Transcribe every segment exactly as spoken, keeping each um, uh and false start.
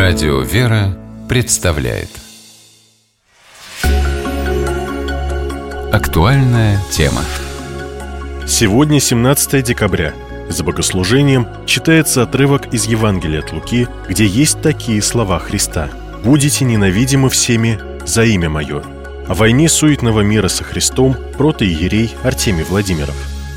Радио «Вера» представляет актуальная тема. Сегодня семнадцатое декабря. За богослужением читается отрывок из Евангелия от Луки, где есть такие слова Христа: «Будете ненавидимы всеми за имя Мое». О войне суетного мира со Христом протоиерей Артемий Владимиров.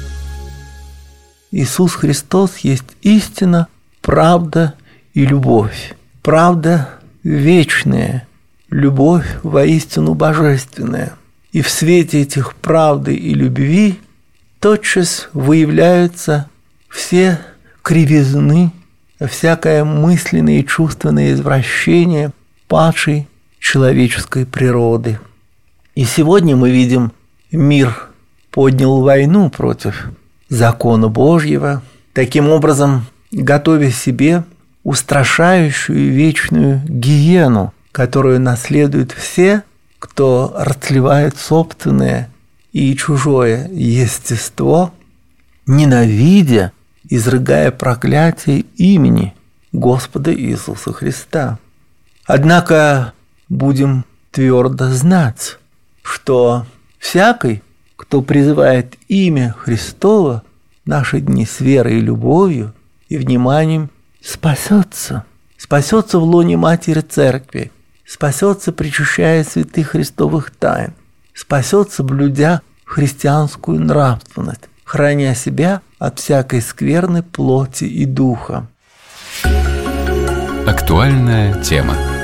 Иисус Христос есть истина, правда и любовь. Правда вечная, любовь воистину божественная. И в свете этих правды и любви тотчас выявляются все кривизны, всякое мысленное и чувственное извращение падшей человеческой природы. И сегодня мы видим, мир поднял войну против закона Божьего, таким образом готовя себе устрашающую вечную гиену, которую наследуют все, кто растлевает собственное и чужое естество, ненавидя, изрыгая проклятие имени Господа Иисуса Христа. Однако будем твердо знать, что всякий, кто призывает имя Христово в наши дни с верой и любовью и вниманием, спасется. Спасется в лоне Матери Церкви, спасется, причащая святых Христовых тайн, спасется, блюдя христианскую нравственность, храня себя от всякой скверны плоти и духа. Актуальная тема.